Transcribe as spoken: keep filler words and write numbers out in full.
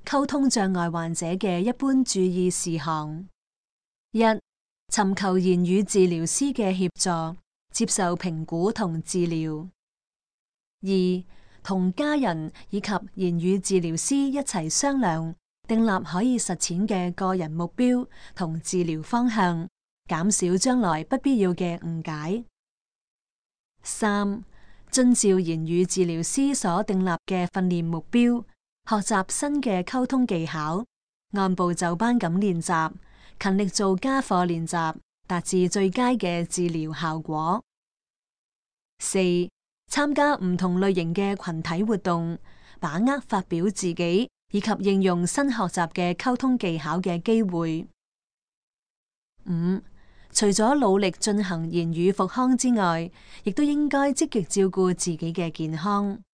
溝通障礙患者嘅一般注意事項：一、尋求言語治療師嘅協助，接受評估同治療；二、同家人以及言語治療師一齊商量，訂立可以實踐嘅個人目標同治療方向，減少將來不必要嘅誤解；三、遵照言語治療師所訂立嘅訓練目標，學習新嘅溝通技巧，按部就班咁練習，勤力做家課練習，達至最佳嘅治療效果。四、參加唔同類型嘅群體活動，把握發表自己以及應用新學習嘅溝通技巧嘅機會。五、除咗努力進行言語復康之外，亦都應該積極照顧自己嘅健康。